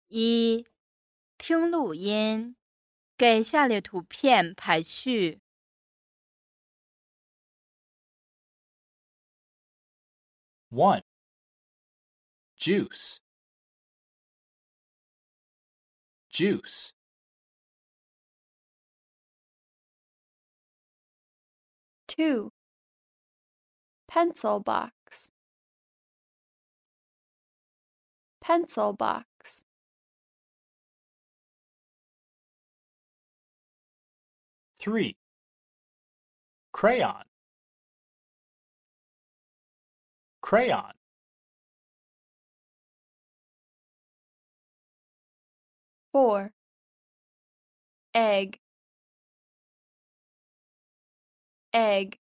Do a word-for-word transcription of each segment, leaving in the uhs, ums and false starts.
一、听录音，给下列图片排序。 one. Juice. Juice. two. Pencil box. Pencil box. three. Crayon. Crayon. four. Egg. Egg.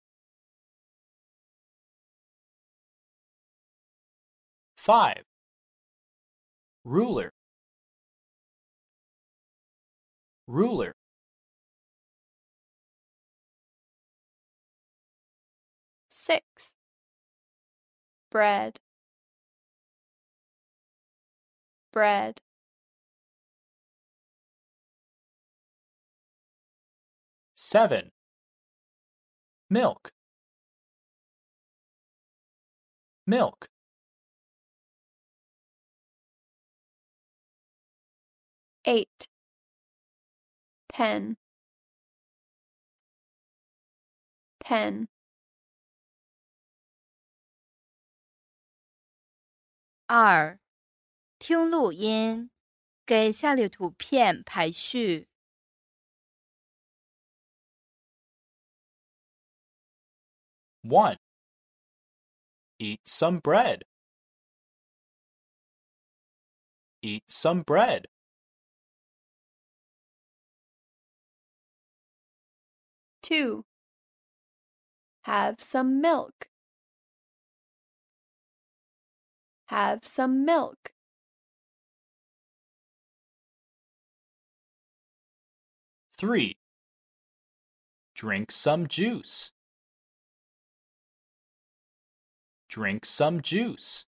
five. Ruler. Ruler. six. Bread. Bread. seven. Milk. Milk. eight. Pen. Pen. 二、听录音，给下列图片排序。 one. Eat some bread. Eat some bread. two. Have some milk. Have some milk. three. Drink some juice. Drink some juice.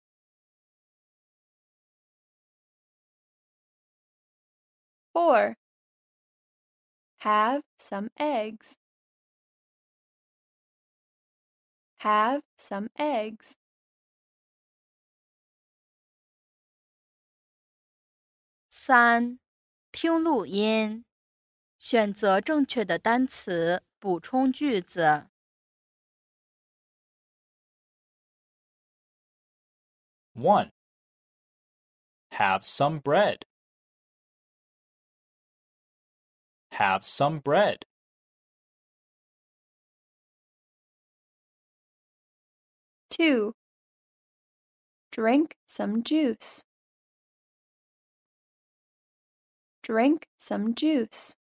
four. Have some eggs. Have some eggs. 三、听录音，选择正确的单词，补充句子。 one. Have some bread. Have some bread. two. Drink some juice. Drink some juice.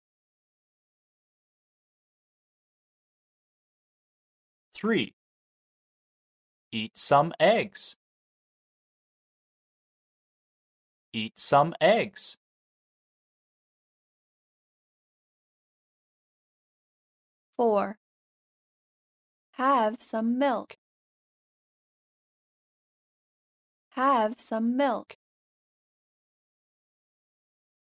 three. Eat some eggs. Eat some eggs. four. Have some milk. Have some milk.